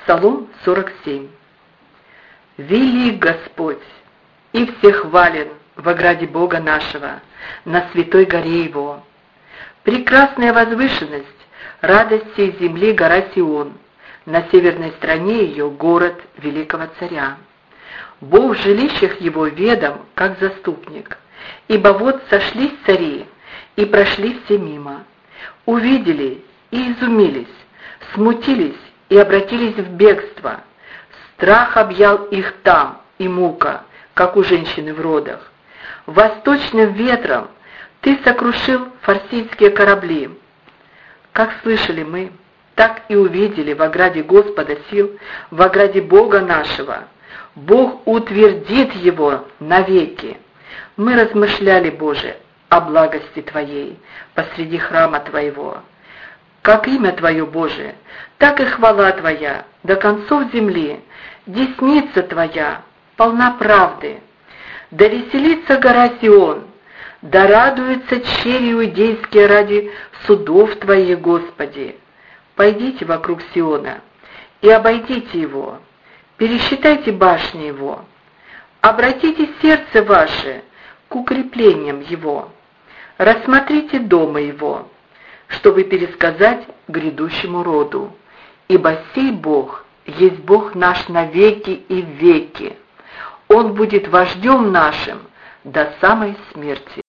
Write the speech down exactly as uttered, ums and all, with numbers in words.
Псалом сорок семь. «Велик Господь, и всехвален в ограде Бога нашего, на святой горе Его. Прекрасная возвышенность, радость всей земли гора Сион, на северной стороне ее город великого царя. Бог в жилищах его ведом, как заступник, ибо вот сошлись цари, и прошли все мимо, увидели и изумились, смутились и обратились в бегство. Страх объял их там, и мука, как у женщины в родах. Восточным ветром ты сокрушил фарсийские корабли. Как слышали мы, так и увидели в ограде Господа сил, в ограде Бога нашего. Бог утвердит его навеки. Мы размышляли, Боже, о благости Твоей посреди храма Твоего. Как имя Твое, Боже, так и хвала Твоя до концов земли, десница Твоя полна правды. Да веселится гора Сион, да радуются чери иудейские ради судов Твоих, Господи. Пойдите вокруг Сиона и обойдите его, пересчитайте башни его, обратите сердце ваше к укреплениям его, рассмотрите дома его, чтобы пересказать грядущему роду, ибо сей Бог есть Бог наш навеки и веки. Он будет вождем нашим до самой смерти.